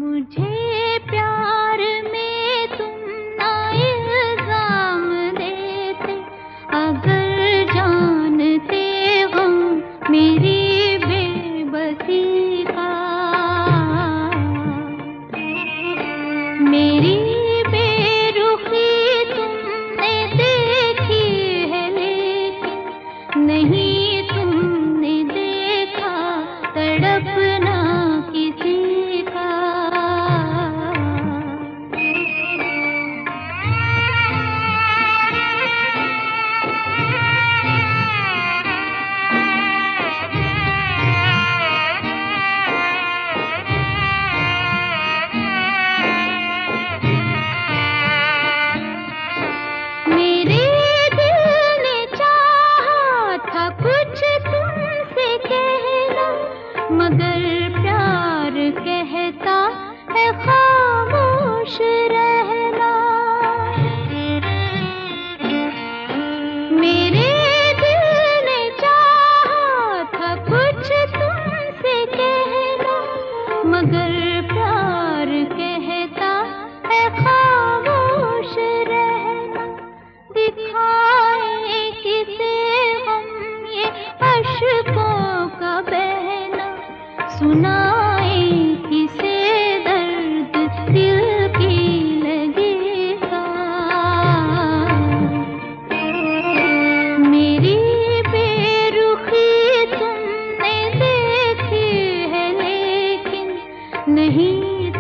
मुझे प्यार में तुम ना इल्जाम देते, अगर जानते हो मेरी बेबसी का। मेरी बेरुखी तुमने देखी है, लेकिन नहीं तुमने देखा तड़पना किसी का। मेरे दिल ने चाहा था कुछ तुमसे कहना, मगर प्यार कहता है खामोश रहना। मेरे दिल ने चाहा था कुछ तुमसे कहना, मगर प्यार कहता है खामोश रहना। दिखाए किसे हम ये अश्कों का बहना, सुनाए किसे दर्द दिल की लगेगा। मेरी बेरुखी तुमने देखी है, लेकिन नहीं